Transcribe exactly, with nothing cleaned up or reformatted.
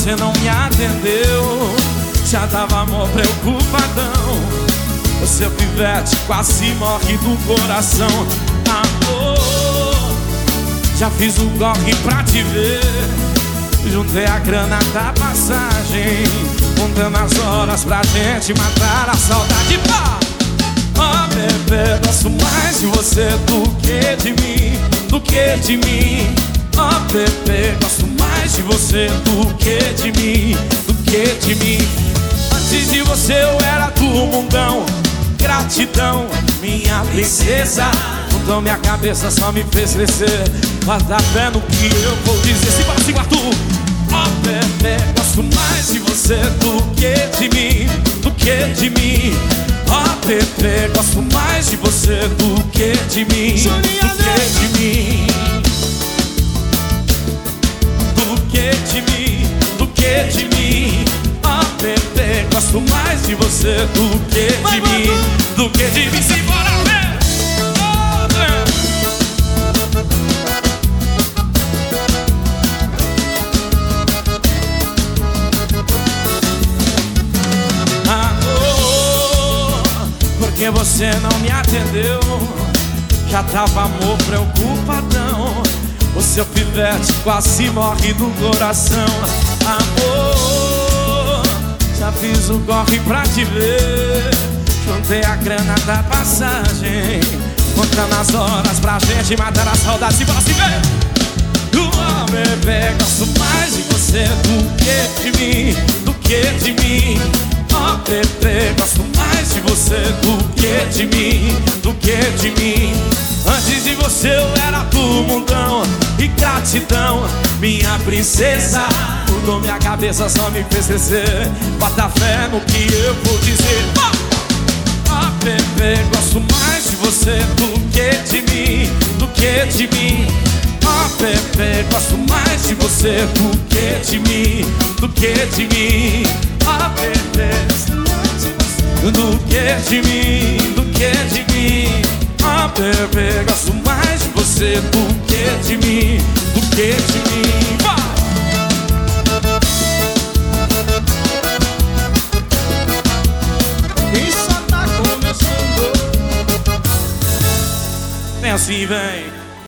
você não me atendeu. Já dava amor preocupadão. O seu pivete quase morre do coração. Amor, já fiz o corre pra te ver. Juntei a grana da passagem, contando as horas pra gente matar a saudade. Pá! Oh, bebê, gosto mais de você do que de mim, do que de mim. Oh, bebê, gosto mais de você do que de mim, do que de mim. Antes de você eu era do mundão. Gratidão, minha princesa. Mudou minha cabeça, só me fez crescer. Guarda fé no que eu vou dizer. Se para, se Arthur. Oh, bebê, gosto mais de você do que de mim, do que de mim. Oh, bebê, gosto mais de você do que de mim, do que de mim. Do que de mim, do que de mim. Oh, bebê, gosto mais de você do que de mim, do que de mim. Simbora, bebê. Porque você não me atendeu. Já tava amor preocupadão. O seu pivete quase morre do coração. Amor, já fiz o corre pra te ver. Juntei a grana da passagem, contando as horas pra gente matar a saudade. Se bora se ver. Oh, bebê, gosto mais de você do que de mim, do que de mim. Oh, bebê, gosto mais de você do que de mim, do que de mim. Antes de você eu era do mundão. E gratidão, minha princesa. Mudou minha cabeça, só me fez crescer. Bota fé no que eu vou dizer. Oh, oh, bebê, gosto mais de você do que de mim, do que de mim. Oh, bebê, gosto mais de você do que de mim, do que de mim. Oh, bebê, do que de mim, do que de mim. Oh, bebê, gosto mais de você do que de mim,